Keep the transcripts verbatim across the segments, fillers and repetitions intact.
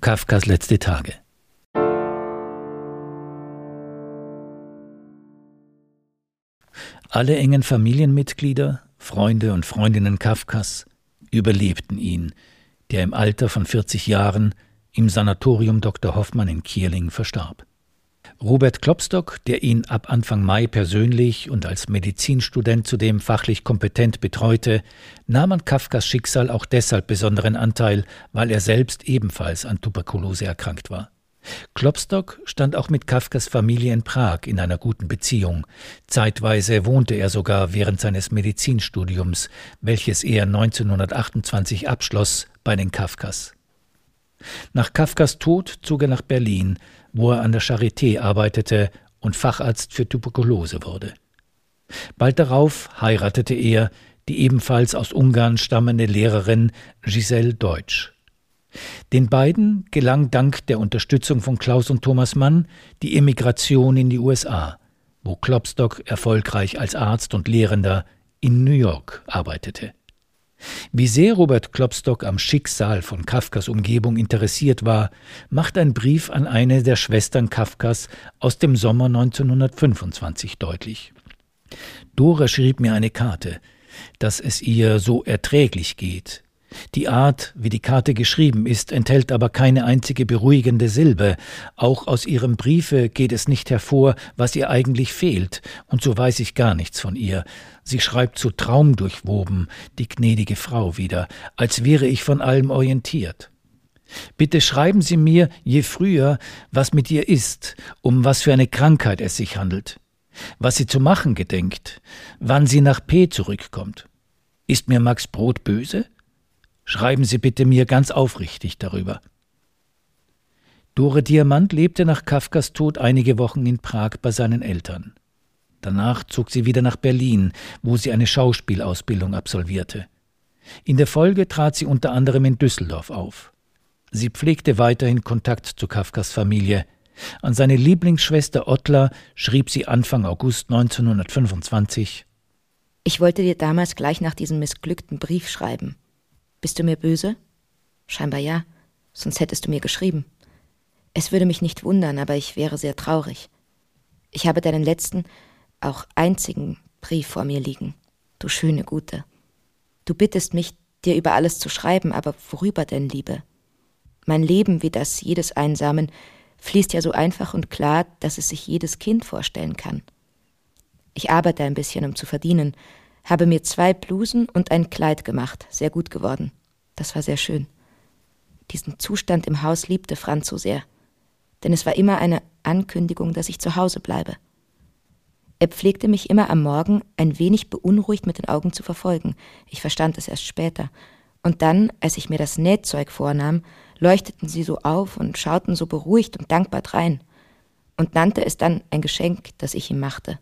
Kafkas letzte Tage. Alle engen Familienmitglieder, Freunde und Freundinnen Kafkas überlebten ihn, der im Alter von vierzig Jahren im Sanatorium Doktor Hoffmann in Kierling verstarb. Robert Klopstock, der ihn ab Anfang Mai persönlich und als Medizinstudent zudem fachlich kompetent betreute, nahm an Kafkas Schicksal auch deshalb besonderen Anteil, weil er selbst ebenfalls an Tuberkulose erkrankt war. Klopstock stand auch mit Kafkas Familie in Prag in einer guten Beziehung. Zeitweise wohnte er sogar während seines Medizinstudiums, welches er neunzehnhundertachtundzwanzig abschloss, bei den Kafkas. Nach Kafkas Tod zog er nach Berlin, wo er an der Charité arbeitete und Facharzt für Tuberkulose wurde. Bald darauf heiratete er die ebenfalls aus Ungarn stammende Lehrerin Giselle Deutsch. Den beiden gelang dank der Unterstützung von Klaus und Thomas Mann die Emigration in die U S A, wo Klopstock erfolgreich als Arzt und Lehrender in New York arbeitete. Wie sehr Robert Klopstock am Schicksal von Kafkas Umgebung interessiert war, macht ein Brief an eine der Schwestern Kafkas aus dem Sommer neunzehnhundertfünfundzwanzig deutlich. Dora schrieb mir eine Karte, dass es ihr so erträglich geht. Die Art, wie die Karte geschrieben ist, enthält aber keine einzige beruhigende Silbe. Auch aus ihrem Briefe geht es nicht hervor, was ihr eigentlich fehlt, und so weiß ich gar nichts von ihr. Sie schreibt so traumdurchwoben, die gnädige Frau wieder, als wäre ich von allem orientiert. Bitte schreiben Sie mir, je früher, was mit ihr ist, um was für eine Krankheit es sich handelt, was sie zu machen gedenkt, wann sie nach P zurückkommt. Ist mir Max Brod böse? Schreiben Sie bitte mir ganz aufrichtig darüber. Dore Diamant lebte nach Kafkas Tod einige Wochen in Prag bei seinen Eltern. Danach zog sie wieder nach Berlin, wo sie eine Schauspielausbildung absolvierte. In der Folge trat sie unter anderem in Düsseldorf auf. Sie pflegte weiterhin Kontakt zu Kafkas Familie. An seine Lieblingsschwester Ottla schrieb sie Anfang August neunzehnhundertfünfundzwanzig: Ich wollte dir damals gleich nach diesem missglückten Brief schreiben. Bist du mir böse? Scheinbar ja, sonst hättest du mir geschrieben. Es würde mich nicht wundern, aber ich wäre sehr traurig. Ich habe deinen letzten, auch einzigen Brief vor mir liegen. Du schöne Gute. Du bittest mich, dir über alles zu schreiben, aber worüber denn, Liebe? Mein Leben, wie das jedes Einsamen, fließt ja so einfach und klar, dass es sich jedes Kind vorstellen kann. Ich arbeite ein bisschen, um zu verdienen, habe mir zwei Blusen und ein Kleid gemacht, sehr gut geworden. Das war sehr schön. Diesen Zustand im Haus liebte Franz so sehr, denn es war immer eine Ankündigung, dass ich zu Hause bleibe. Er pflegte mich immer am Morgen ein wenig beunruhigt mit den Augen zu verfolgen. Ich verstand es erst später. Und dann, als ich mir das Nähzeug vornahm, leuchteten sie so auf und schauten so beruhigt und dankbar drein und nannte es dann ein Geschenk, das ich ihm machte.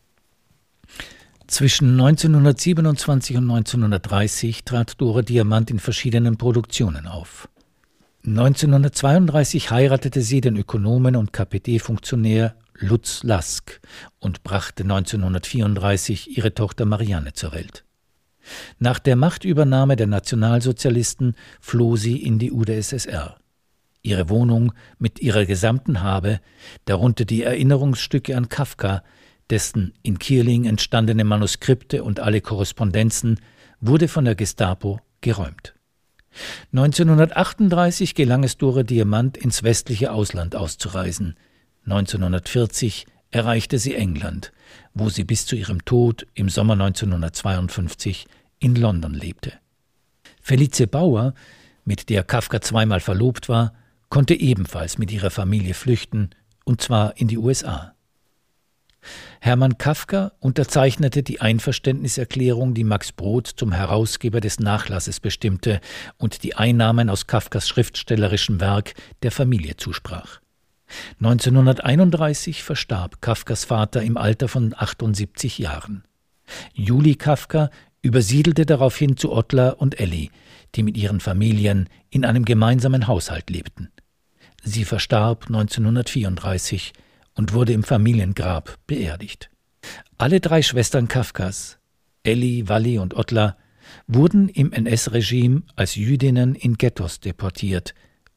Zwischen neunzehnhundertsiebenundzwanzig und neunzehnhundertdreißig trat Dore Diamant in verschiedenen Produktionen auf. neunzehnhundertzweiunddreißig heiratete sie den Ökonomen und K P D-Funktionär Lutz Lask und brachte neunzehnhundertvierunddreißig ihre Tochter Marianne zur Welt. Nach der Machtübernahme der Nationalsozialisten floh sie in die U d S S R. Ihre Wohnung mit ihrer gesamten Habe, darunter die Erinnerungsstücke an Kafka, dessen in Kierling entstandene Manuskripte und alle Korrespondenzen, wurde von der Gestapo geräumt. neunzehnhundertachtunddreißig gelang es Dore Diamant, ins westliche Ausland auszureisen. neunzehnhundertvierzig erreichte sie England, wo sie bis zu ihrem Tod im Sommer neunzehnhundertzweiundfünfzig in London lebte. Felice Bauer, mit der Kafka zweimal verlobt war, konnte ebenfalls mit ihrer Familie flüchten, und zwar in die U S A. Hermann Kafka unterzeichnete die Einverständniserklärung, die Max Brod zum Herausgeber des Nachlasses bestimmte und die Einnahmen aus Kafkas schriftstellerischem Werk der Familie zusprach. neunzehnhunderteinunddreißig verstarb Kafkas Vater im Alter von achtundsiebzig Jahren. Julie Kafka übersiedelte daraufhin zu Ottla und Elli, die mit ihren Familien in einem gemeinsamen Haushalt lebten. Sie verstarb neunzehnhundertvierunddreißig und wurde im Familiengrab beerdigt. Alle drei Schwestern Kafkas, Elli, Walli und Ottla, wurden im N S-Regime als Jüdinnen in Ghettos deportiert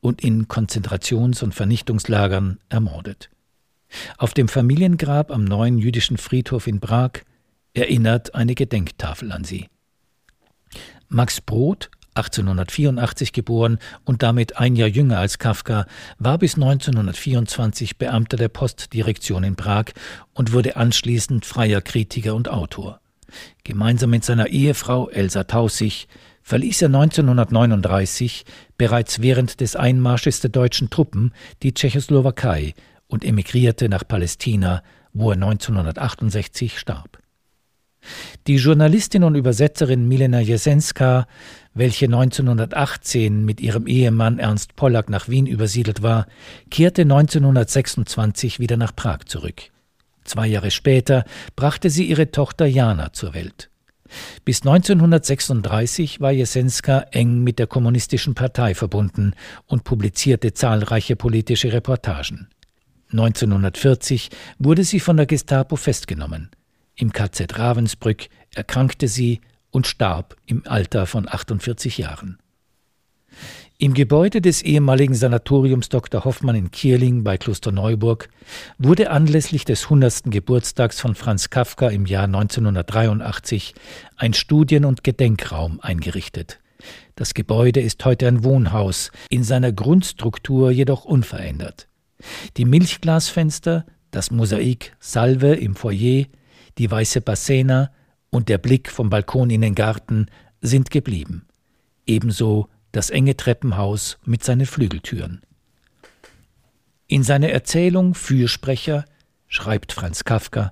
und in Konzentrations- und Vernichtungslagern ermordet. Auf dem Familiengrab am Neuen Jüdischen Friedhof in Prag erinnert eine Gedenktafel an sie. Max Brod, achtzehnhundertvierundachtzig geboren und damit ein Jahr jünger als Kafka, war bis neunzehnhundertvierundzwanzig Beamter der Postdirektion in Prag und wurde anschließend freier Kritiker und Autor. Gemeinsam mit seiner Ehefrau Elsa Taussig verließ er neunzehnhundertneununddreißig bereits während des Einmarsches der deutschen Truppen die Tschechoslowakei und emigrierte nach Palästina, wo er neunzehnhundertachtundsechzig starb. Die Journalistin und Übersetzerin Milena Jesenská, welche neunzehnhundertachtzehn mit ihrem Ehemann Ernst Pollack nach Wien übersiedelt war, kehrte neunzehnhundertsechsundzwanzig wieder nach Prag zurück. Zwei Jahre später brachte sie ihre Tochter Jana zur Welt. Bis neunzehnhundertsechsunddreißig war Jesenská eng mit der Kommunistischen Partei verbunden und publizierte zahlreiche politische Reportagen. neunzehnhundertvierzig wurde sie von der Gestapo festgenommen. Im K Z Ravensbrück erkrankte sie und starb im Alter von achtundvierzig Jahren. Im Gebäude des ehemaligen Sanatoriums Doktor Hoffmann in Kierling bei Klosterneuburg wurde anlässlich des hundertsten Geburtstags von Franz Kafka im Jahr neunzehnhundertdreiundachtzig ein Studien- und Gedenkraum eingerichtet. Das Gebäude ist heute ein Wohnhaus, in seiner Grundstruktur jedoch unverändert. Die Milchglasfenster, das Mosaik Salve im Foyer, die weiße Bassena und der Blick vom Balkon in den Garten sind geblieben. Ebenso das enge Treppenhaus mit seinen Flügeltüren. In seiner Erzählung Fürsprecher schreibt Franz Kafka: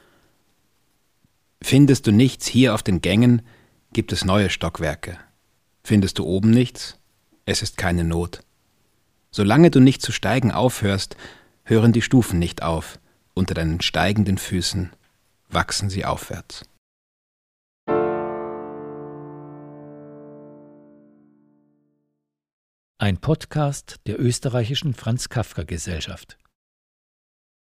Findest du nichts hier auf den Gängen, gibt es neue Stockwerke. Findest du oben nichts, es ist keine Not. Solange du nicht zu steigen aufhörst, hören die Stufen nicht auf, unter deinen steigenden Füßen wachsen sie aufwärts. Ein Podcast der österreichischen Franz Kafka Gesellschaft.